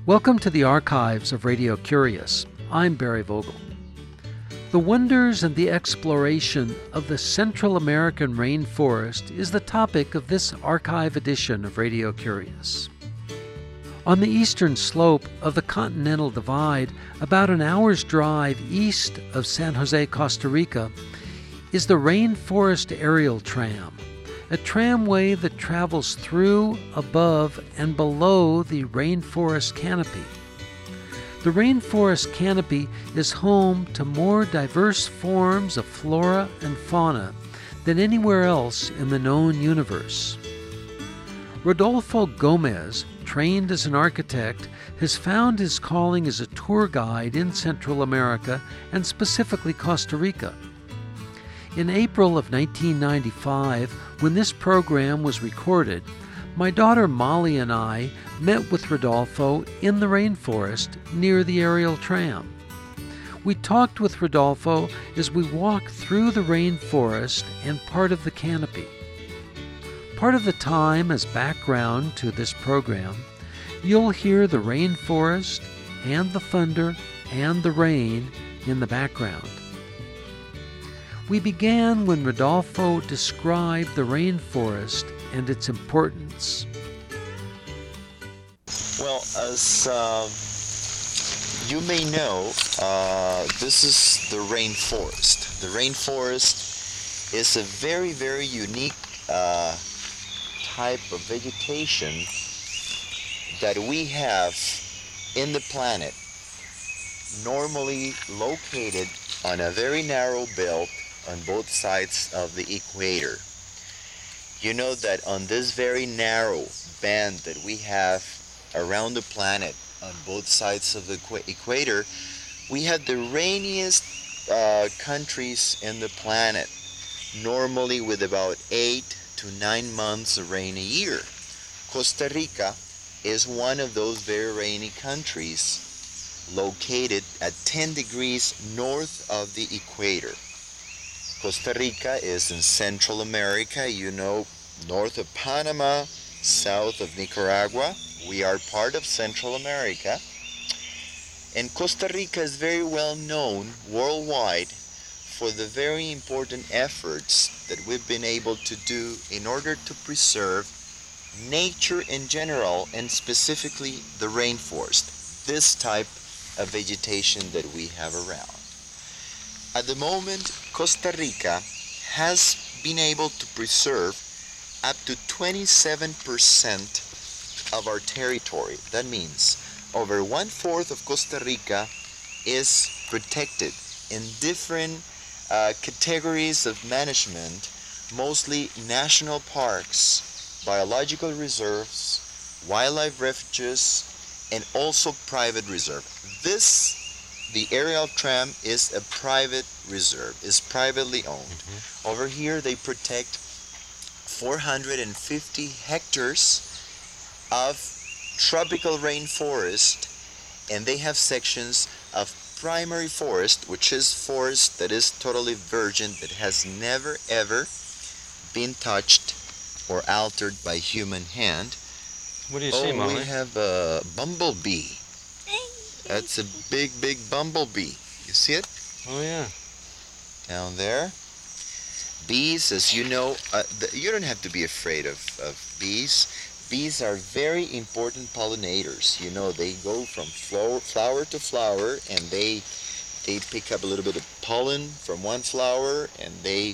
Welcome to the archives of Radio Curious. I'm Barry Vogel. The wonders and the exploration of the Central American rainforest is the topic of this archive edition of Radio Curious. On the eastern slope of the Continental Divide, about an hour's drive east of San Jose, Costa Rica, is the Rainforest Aerial Tram, a tramway that travels through, above, and below the rainforest canopy. The rainforest canopy is home to more diverse forms of flora and fauna than anywhere else in the known universe. Rodolfo Gomez, trained as an architect, has found his calling as a tour guide in Central America and specifically Costa Rica. In April of 1995, when this program was recorded, my daughter Molly and I met with Rodolfo in the rainforest near the aerial tram. We talked with Rodolfo as we walked through the rainforest and part of the canopy. Part of the time, as background to this program, you'll hear the rainforest and the thunder and the rain in the background. We began when Rodolfo described the rainforest and its importance. Well, as you may know, this is the rainforest. The rainforest is a very, very unique type of vegetation that we have in the planet, normally located on a very narrow belt on both sides of the equator. You know that on this very narrow band that we have around the planet on both sides of the equator, we have the rainiest countries in the planet, normally with about 8 to 9 months of rain a year. Costa Rica is one of those very rainy countries located at 10 degrees north of the equator. Costa Rica is in Central America, you know, north of Panama, south of Nicaragua. We are part of Central America. And Costa Rica is very well known worldwide for the very important efforts that we've been able to do in order to preserve nature in general and specifically the rainforest, this type of vegetation that we have around. At the moment, Costa Rica has been able to preserve up to 27% of our territory. That means over 1/4 of Costa Rica is protected in different categories of management, mostly national parks, biological reserves, wildlife refuges, and also private reserve. The aerial tram is a private reserve, is privately owned. Over here they protect 450 hectares of tropical rainforest, and they have sections of primary forest, which is forest that is totally virgin, that has never ever been touched or altered by human hand. What do you see, Molly? We have a bumblebee. That's a big, big bumblebee. You see it? Oh, yeah. Down there. Bees, as you know, you don't have to be afraid of bees. Bees are very important pollinators. You know, they go from flower to flower, and they pick up a little bit of pollen from one flower, and they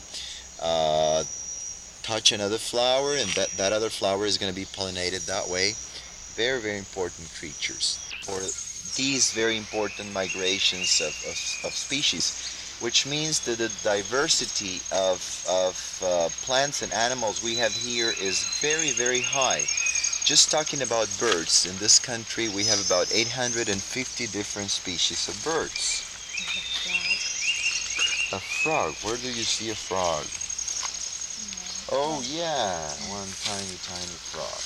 touch another flower, and that other flower is going to be pollinated that way. Very, very important creatures for these very important migrations of species, which means that the diversity of plants and animals we have here is very, very high. Just talking about birds, in this country we have about 850 different species of birds. A frog. Where do you see a frog? Oh yeah, one tiny, tiny frog.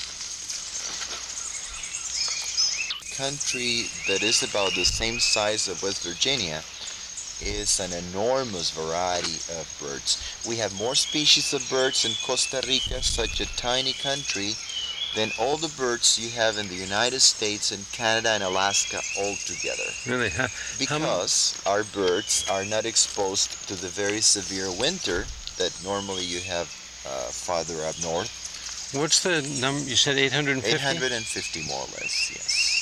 Country that is about the same size of West Virginia is an enormous variety of birds. We have more species of birds in Costa Rica, such a tiny country, than all the birds you have in the United States and Canada and Alaska all together. Really? Because our birds are not exposed to the very severe winter that normally you have farther up north. What's the number? You said 850? 850 more or less, yes.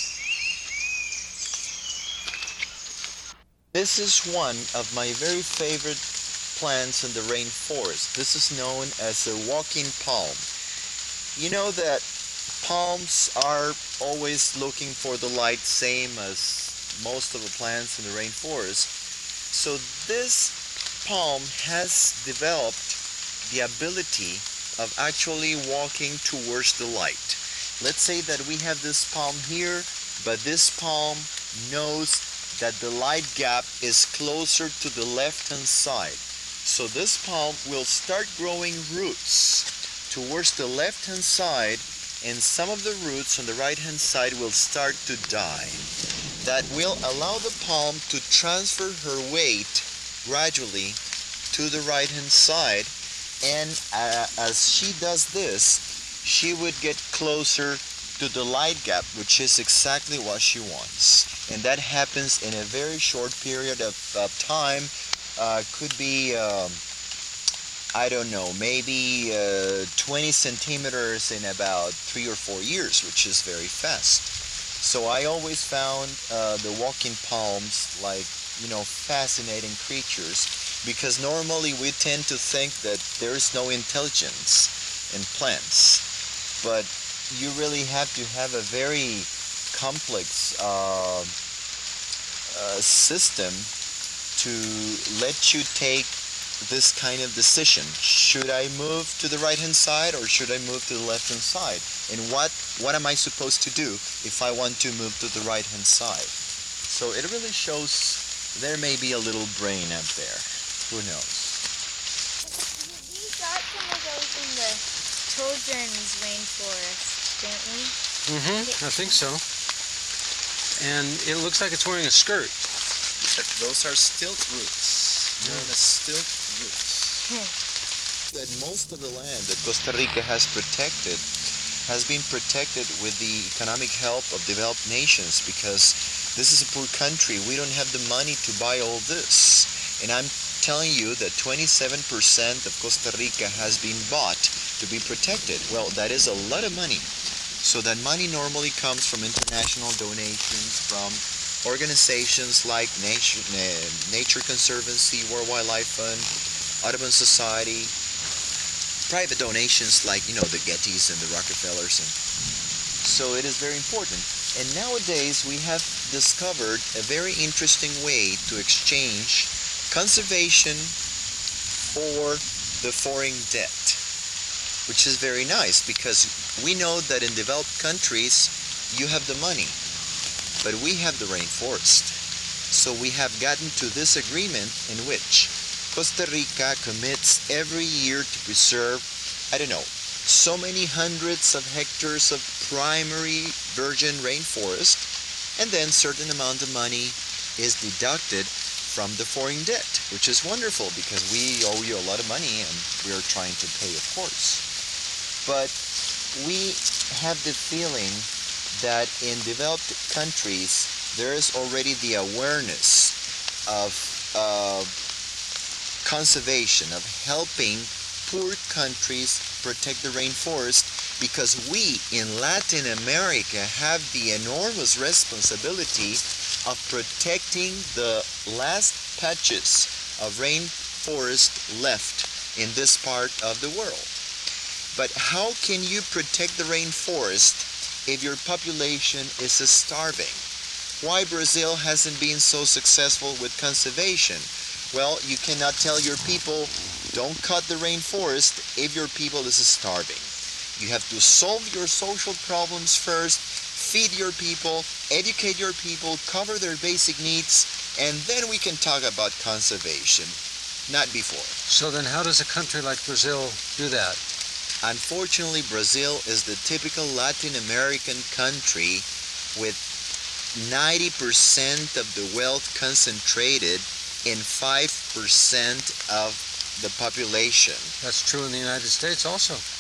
This is one of my very favorite plants in the rainforest. This is known as a walking palm. You know that palms are always looking for the light, same as most of the plants in the rainforest. So this palm has developed the ability of actually walking towards the light. Let's say that we have this palm here, but this palm knows that the light gap is closer to the left-hand side. So this palm will start growing roots towards the left-hand side, and some of the roots on the right-hand side will start to die. That will allow the palm to transfer her weight gradually to the right-hand side, and as she does this, she would get closer to the light gap, which is exactly what she wants. And that happens in a very short period of time. Could be, I don't know, maybe 20 centimeters in about 3 or 4 years, which is very fast. So I always found the walking palms like, fascinating creatures, because normally we tend to think that there is no intelligence in plants. But you really have to have a very complex system to let you take this kind of decision. Should I move to the right hand side or should I move to the left hand side? And what am I supposed to do if I want to move to the right hand side? So it really shows there may be a little brain up there. Who knows? We got some of those in the children's rainforest, didn't we? I think so. And it looks like it's wearing a skirt. Those are stilt roots. Known as stilt roots. That most of the land that Costa Rica has been protected with the economic help of developed nations, because this is a poor country. We don't have the money to buy all this. And I'm telling you that 27% of Costa Rica has been bought to be protected. Well, that is a lot of money. So that money normally comes from international donations, from organizations like Nature Conservancy, World Wildlife Fund, Audubon Society, private donations like, the Gettys and the Rockefellers. And so it is very important. And nowadays we have discovered a very interesting way to exchange conservation for the foreign debt, which is very nice, because we know that in developed countries you have the money, but we have the rainforest. So we have gotten to this agreement in which Costa Rica commits every year to preserve, so many hundreds of hectares of primary virgin rainforest, and then certain amount of money is deducted from the foreign debt, which is wonderful because we owe you a lot of money and we're trying to pay, of course. But we have the feeling that in developed countries there is already the awareness of conservation, of helping poor countries protect the rainforest, because we in Latin America have the enormous responsibility of protecting the last patches of rainforest left in this part of the world. But how can you protect the rainforest if your population is starving? Why Brazil hasn't been so successful with conservation? Well, you cannot tell your people, don't cut the rainforest if your people is starving. You have to solve your social problems first, feed your people, educate your people, cover their basic needs, and then we can talk about conservation, not before. So then how does a country like Brazil do that? Unfortunately, Brazil is the typical Latin American country with 90% of the wealth concentrated in 5% of the population. That's true in the United States also.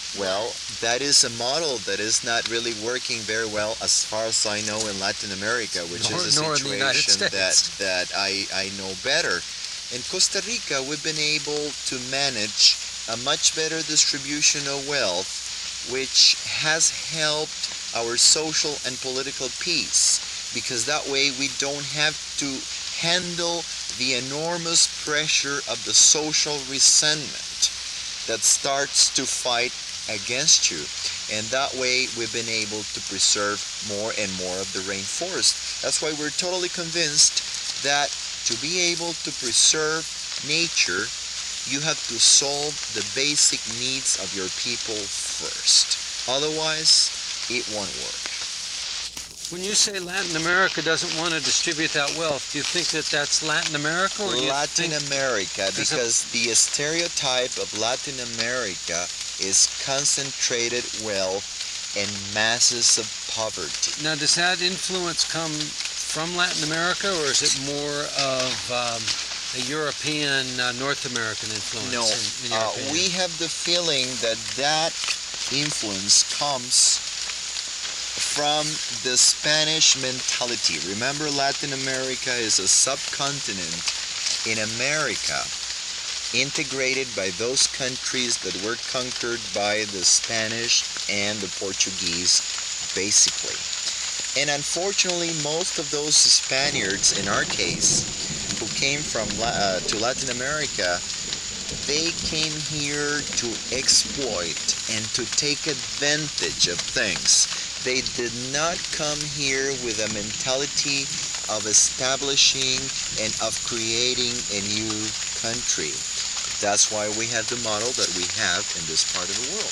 Well, that is a model that is not really working very well as far as I know in Latin America, which is a Nor in the United situation States. that I know better. In Costa Rica, we've been able to manage a much better distribution of wealth, which has helped our social and political peace, because that way we don't have to handle the enormous pressure of the social resentment that starts to fight against you. And that way we've been able to preserve more and more of the rainforest. That's why we're totally convinced that to be able to preserve nature, you have to solve the basic needs of your people first. Otherwise, it won't work. When you say Latin America doesn't want to distribute that wealth, do you think that that's Latin America? Or Latin America, because the stereotype of Latin America is concentrated wealth and masses of poverty. Now, does that influence come from Latin America, or is it more of a European, North American influence? No, in your opinion? we have the feeling that that influence comes from the Spanish mentality. Remember, Latin America is a subcontinent in America, integrated by those countries that were conquered by the Spanish and the Portuguese, basically. And unfortunately, most of those Spaniards, in our case, who came from to Latin America, they came here to exploit and to take advantage of things. They did not come here with a mentality of establishing and of creating a new country. That's why we have the model that we have in this part of the world.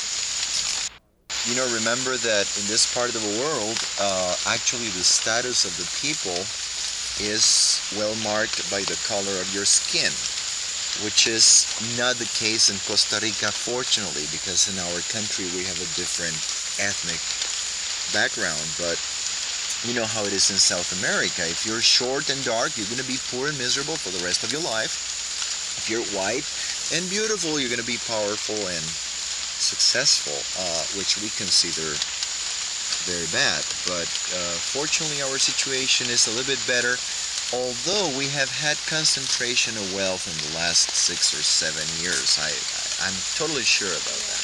You know, remember that in this part of the world, actually the status of the people is well marked by the color of your skin, which is not the case in Costa Rica, fortunately, because in our country we have a different ethnic background. But you know how it is in South America. If you're short and dark, you're going to be poor and miserable for the rest of your life. If you're white and beautiful, you're going to be powerful and successful, which we consider very bad. But fortunately, our situation is a little bit better, although we have had concentration of wealth in the last 6 or 7 years. I'm totally sure about that.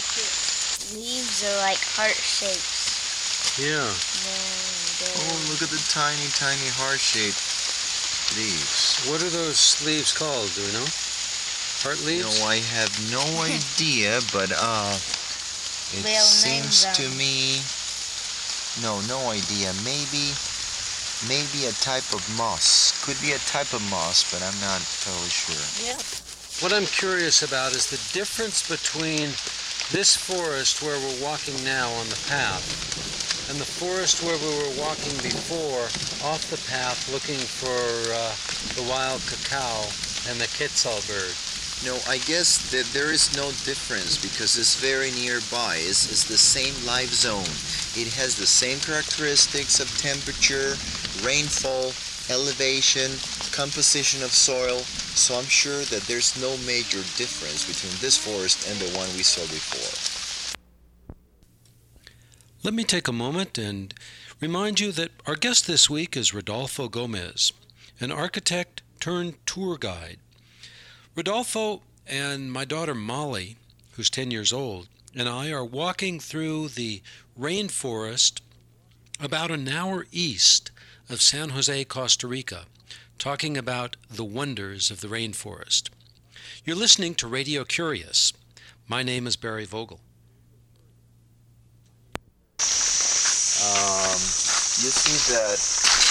Leaves are like heart shapes. Yeah. Oh, look at the tiny, tiny heart-shaped leaves. What are those leaves called? Do we know? Heart leaves? No, I have no idea, but it They'll seems name to them. me, no idea. Maybe a type of moss. Could be a type of moss, but I'm not totally sure. Yeah. What I'm curious about is the difference between this forest where we're walking now on the path and the forest where we were walking before off the path looking for the wild cacao and the quetzal bird. No, I guess that there is no difference because it's very nearby. It's the same life zone. It has the same characteristics of temperature, rainfall, elevation, composition of soil. So I'm sure that there's no major difference between this forest and the one we saw before. Let me take a moment and remind you that our guest this week is Rodolfo Gomez, an architect turned tour guide. Rodolfo and my daughter Molly, who's 10 years old, and I are walking through the rainforest about an hour east of San Jose, Costa Rica, talking about the wonders of the rainforest. You're listening to Radio Curious. My name is Barry Vogel. You see that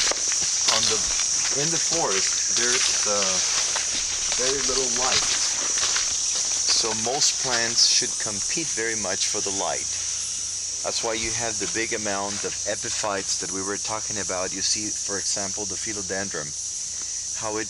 in the forest there's very little light. So most plants should compete very much for the light. That's why you have the big amount of epiphytes that we were talking about. You see, for example, the philodendron, how it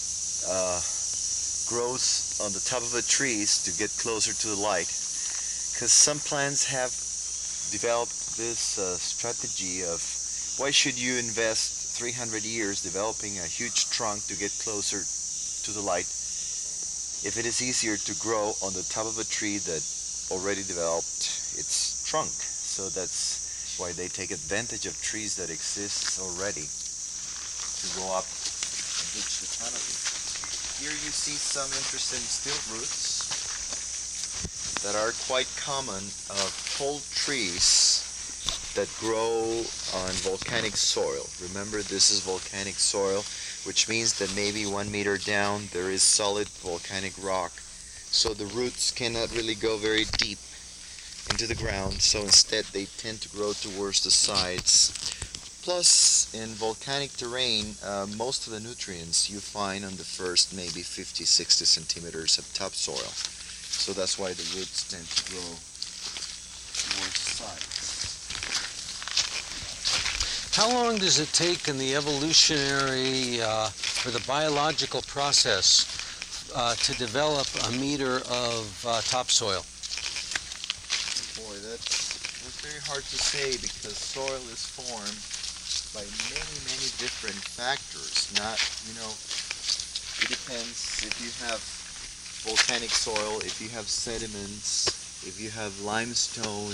grows on the top of the trees to get closer to the light. Because some plants have developed this strategy of why should you invest 300 years developing a huge trunk to get closer to the light if it is easier to grow on the top of a tree that already developed its trunk. So that's why they take advantage of trees that exist already to go up and reach the canopy. Here you see some interesting stilt roots that are quite common of tall trees that grow on volcanic soil. Remember, this is volcanic soil, which means that maybe 1 meter down there is solid volcanic rock. So the roots cannot really go very deep into the ground, so instead they tend to grow towards the sides. Plus, in volcanic terrain, most of the nutrients you find on the first maybe 50-60 centimeters of topsoil. So that's why the roots tend to grow towards the sides. How long does it take in the evolutionary or the biological process to develop a meter of topsoil? Boy, that's very hard to say because soil is formed by many different factors. Not, it depends if you have volcanic soil, if you have sediments, if you have limestone.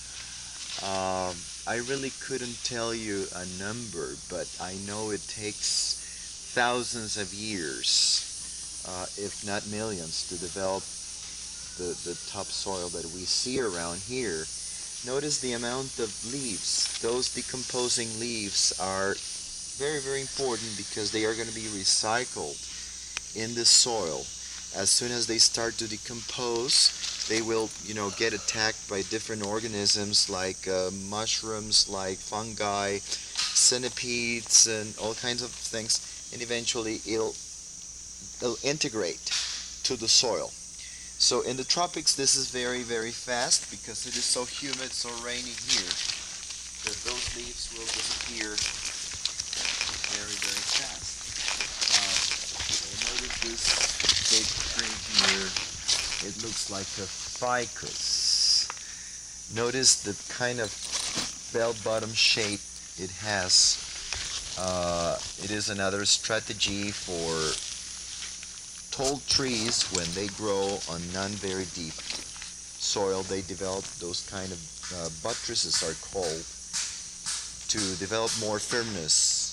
I really couldn't tell you a number, but I know it takes thousands of years, if not millions, to develop the topsoil that we see around here. Notice the amount of leaves. Those decomposing leaves are very important because they are going to be recycled in the soil. As soon as they start to decompose, they will, get attacked by different organisms like mushrooms, like fungi, centipedes, and all kinds of things, and eventually it'll integrate to the soil. So in the tropics, this is very fast because it is so humid, so rainy here, that those leaves will disappear very fast. Notice this big tree here. It looks like a ficus. Notice the kind of bell-bottom shape it has. It is another strategy for tall trees. When they grow on non-very deep soil, they develop those kind of buttresses are called to develop more firmness.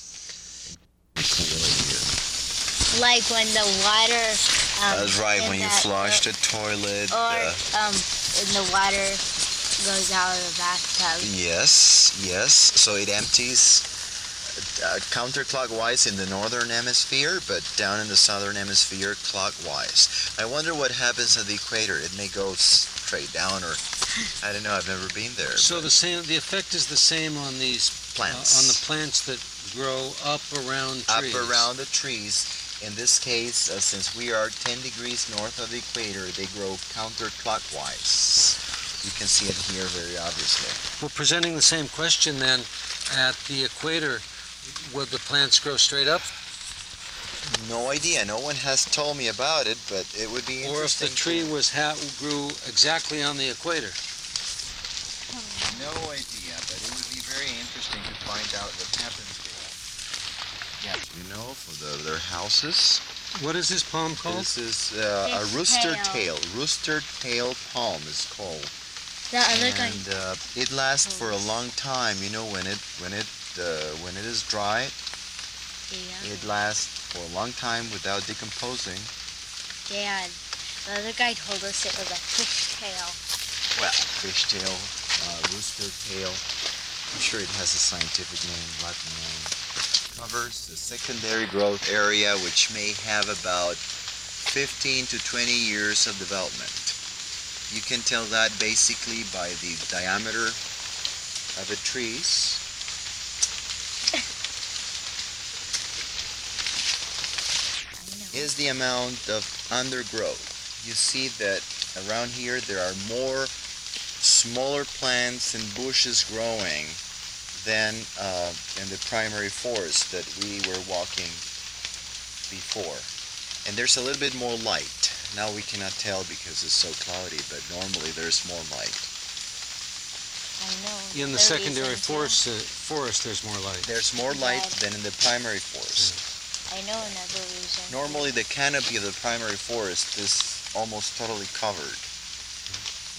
Like when the water... That's right, when you flush the toilet. Or when the water goes out of the bathtub. Yes. So it empties counterclockwise in the northern hemisphere, but down in the southern hemisphere clockwise. I wonder what happens at the equator. It may go straight down, or I don't know. I've never been there. So the effect is the same on these plants. On the plants that grow up around trees. Up around the trees. In this case, since we are 10 degrees north of the equator, they grow counterclockwise. You can see it here very obviously. We're presenting the same question then. At the equator, will the plants grow straight up? No idea. No one has told me about it, but it would be interesting. Or if the tree grew exactly on the equator? No idea, but it would be very interesting to find out what happens there. Yeah, for their houses. What is this palm called? This is a rooster tail. Rooster tail palm is called. The other kind. And it lasts for a long time. When it is dry, it lasts for a long time without decomposing. Dad, the other guy told us it was a fish tail. Well, fish tail, rooster tail. I'm sure it has a scientific name, Latin name. Covers the secondary growth area, which may have about 15 to 20 years of development. You can tell that basically by the diameter of the trees. Is the amount of undergrowth. You see that around here there are more smaller plants and bushes growing than in the primary forest that we were walking before. And there's a little bit more light. Now we cannot tell because it's so cloudy, but normally there's more light. I know. In the secondary forest, there's more light. There's more light than in the primary forest. I know another reason. Normally the canopy of the primary forest is almost totally covered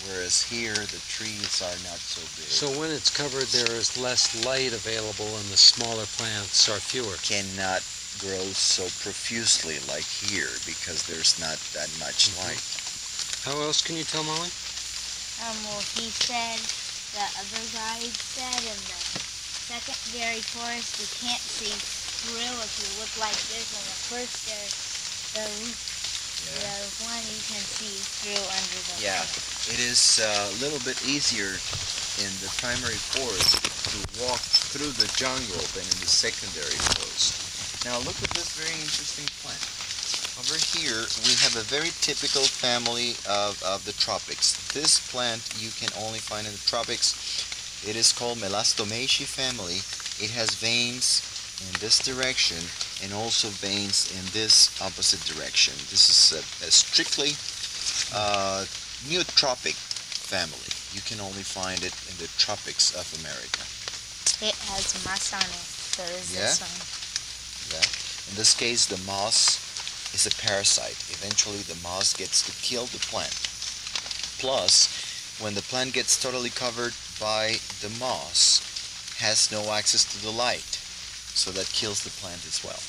whereas here the trees are not so big. So when it's covered, there is less light available and the smaller plants are fewer. Cannot grow so profusely like here because there's not that much light. How else can you tell, Molly? Well, he said, the other guide said in the secondary forest you can't see through if you look like this. In the first the one you can see through under the It is a little bit easier in the primary forest to walk through the jungle than in the secondary forest. Now look at this very interesting plant. Over here we have a very typical family of the tropics. This plant you can only find in the tropics. It is called Melastomaceae family. It has veins in this direction and also veins in this opposite direction. This is a strictly neotropic family. You can only find it in the tropics of America. It has moss on it, so is this one. In this case, the moss is a parasite. Eventually, the moss gets to kill the plant. Plus, when the plant gets totally covered by the moss, has no access to the light, so that kills the plant as well.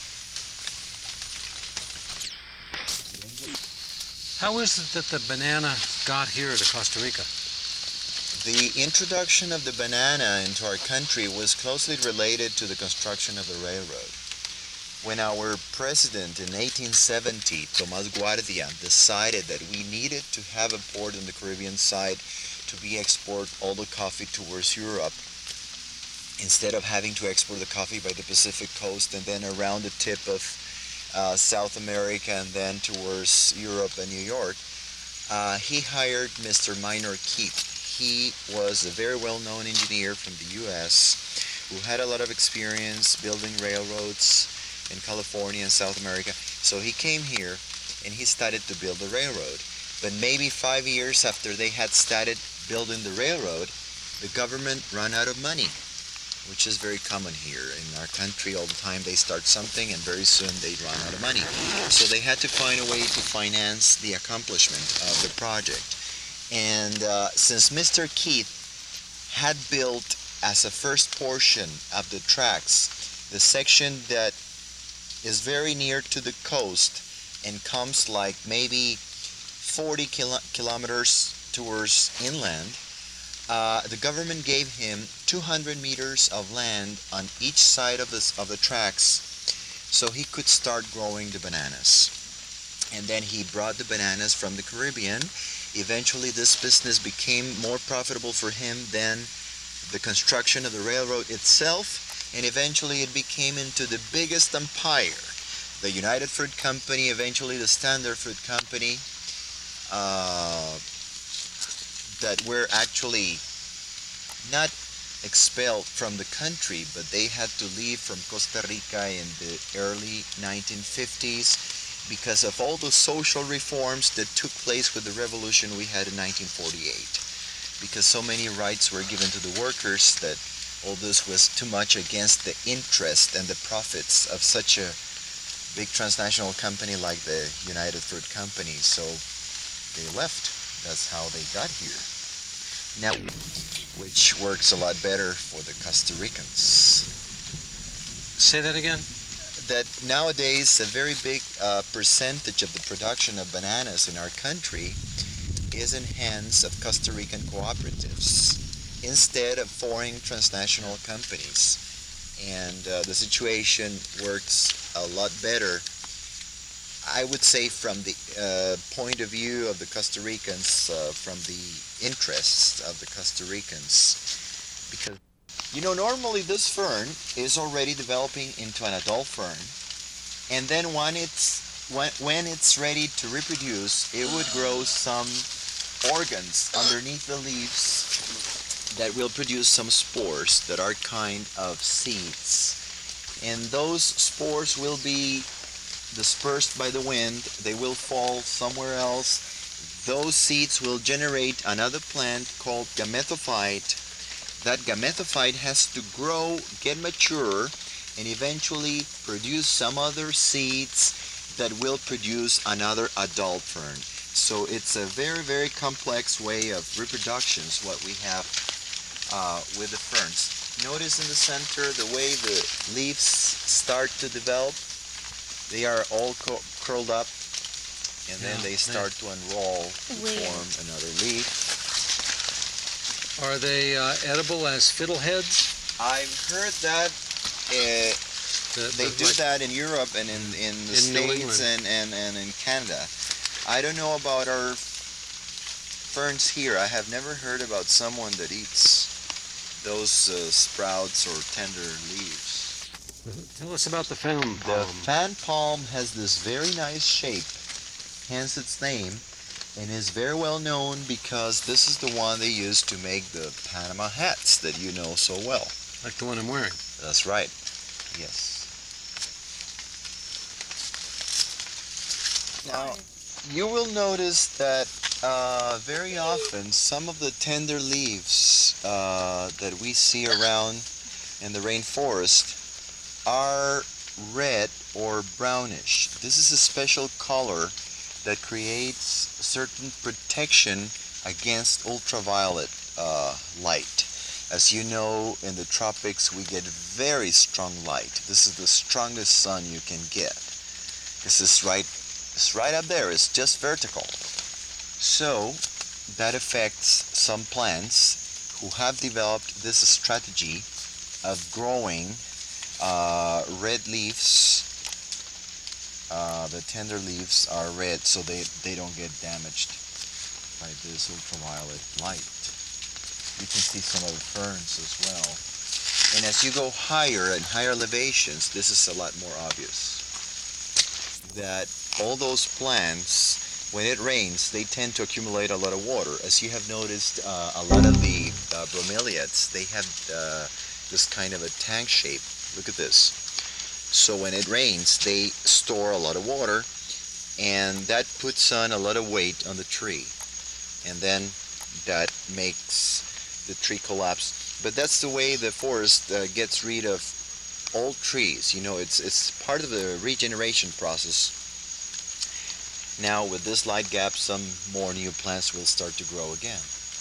How is it that the banana got here to Costa Rica? The introduction of the banana into our country was closely related to the construction of the railroad. When our president in 1870, Tomás Guardia, decided that we needed to have a port on the Caribbean side to export all the coffee towards Europe, instead of having to export the coffee by the Pacific coast and then around the tip of South America and then towards Europe and New York, he hired Mr. Minor Keith. He was a very well-known engineer from the U.S. who had a lot of experience building railroads in California and South America. So he came here and he started to build the railroad. But maybe 5 years after they had started building the railroad, the government ran out of money, which is very common here in our country. All the time they start something and very soon they run out of money. So they had to find a way to finance the accomplishment of the project. And since Mr. Keith had built as a first portion of the tracks the section that is very near to the coast and comes like maybe 40 kilometers towards inland, the government gave him 200 meters of land on each side of the tracks so he could start growing the bananas. And then he brought the bananas from the Caribbean. Eventually this business became more profitable for him than the construction of the railroad itself, and eventually it became into the biggest empire. The United Fruit Company, eventually the Standard Fruit Company, that were actually not expelled from the country, but they had to leave from Costa Rica in the early 1950s because of all the social reforms that took place with the revolution we had in 1948. Because so many rights were given to the workers that all this was too much against the interest and the profits of such a big transnational company like the United Fruit Company. So they left. That's how they got here. Now, which works a lot better for the Costa Ricans. Say that again? That nowadays a very big percentage of the production of bananas in our country is in hands of Costa Rican cooperatives instead of foreign transnational companies. And the situation works a lot better, I would say, from the point of view of the Costa Ricans, from the interests of the Costa Ricans. Because, you know, normally this fern is already developing into an adult fern, and then when it's ready to reproduce, it would grow some organs underneath the leaves that will produce some spores that are kind of seeds. And those spores will be dispersed by the wind. They will fall somewhere else. Those seeds will generate another plant called gametophyte. That gametophyte has to grow, get mature, and eventually produce some other seeds that will produce another adult fern. So it's a very, very complex way of reproductions, what we have with the ferns. Notice in the center the way the leaves start to develop. They are all curled up, and then they start to unroll to form another leaf. Are they edible as fiddleheads? I've heard that they do that in Europe and in the States and in Canada. I don't know about our ferns here. I have never heard about someone that eats those sprouts or tender leaves. Tell us about the fan palm. The fan palm has this very nice shape, hence its name, and is very well known because this is the one they use to make the Panama hats that you know so well. Like the one I'm wearing. That's right. Yes. Now, you will notice that very often some of the tender leaves that we see around in the rainforest are red or brownish. This is a special color that creates certain protection against ultraviolet light. As you know, in the tropics we get very strong light. This is the strongest sun you can get. This is right up there. It's just vertical. So that affects some plants who have developed this strategy of growing red leaves. The tender leaves are red so they don't get damaged by this ultraviolet light. You can see some of the ferns as well. And as you go higher and higher elevations, this is a lot more obvious. That all those plants, when it rains, they tend to accumulate a lot of water. As you have noticed, a lot of the bromeliads, they have this kind of a tank shape. Look at this. So when it rains, they store a lot of water, and that puts on a lot of weight on the tree. And then that makes the tree collapse. But that's the way the forest gets rid of old trees. You know, it's part of the regeneration process. Now with this light gap, some more new plants will start to grow again.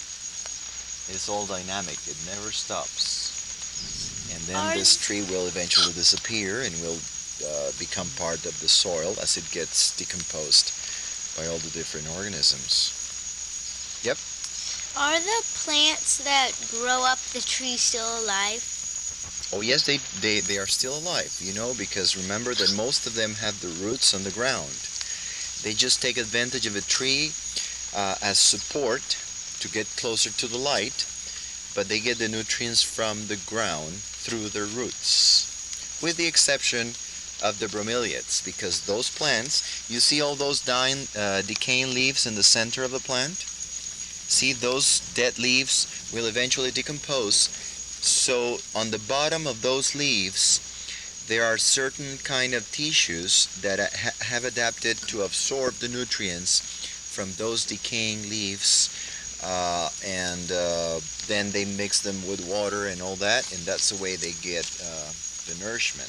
It's all dynamic. It never stops. And then this tree will eventually disappear and will become part of the soil as it gets decomposed by all the different organisms. Yep. Are the plants that grow up the tree still alive? Oh yes, they are still alive, you know, because remember that most of them have the roots on the ground. They just take advantage of a tree as support to get closer to the light, but they get the nutrients from the ground through their roots, with the exception of the bromeliads, because those plants, you see all those decaying leaves in the center of the plant? See, those dead leaves will eventually decompose. So on the bottom of those leaves, there are certain kind of tissues that have adapted to absorb the nutrients from those decaying leaves, and then they mix them with water and all that, and that's the way they get the nourishment.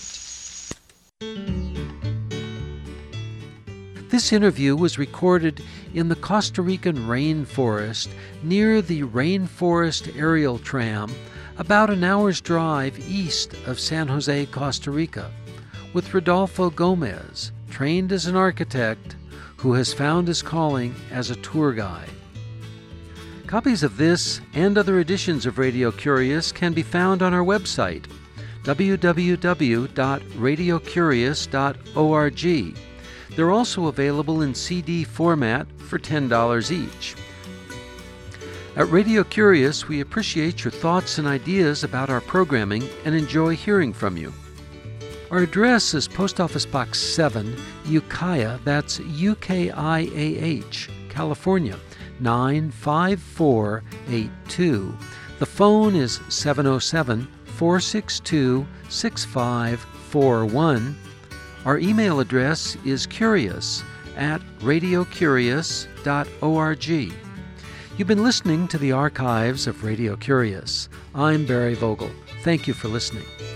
This interview was recorded in the Costa Rican rainforest near the Rainforest Aerial Tram, about an hour's drive east of San Jose, Costa Rica, with Rodolfo Gomez, trained as an architect who has found his calling as a tour guide. Copies of this and other editions of Radio Curious can be found on our website, www.radiocurious.org. They're also available in CD format for $10 each. At Radio Curious, we appreciate your thoughts and ideas about our programming and enjoy hearing from you. Our address is Post Office Box 7, Ukiah, that's UKIAH, California, 95482. The phone is 707-462-6541. Our email address is curious@radiocurious.org. You've been listening to the archives of Radio Curious. I'm Barry Vogel. Thank you for listening.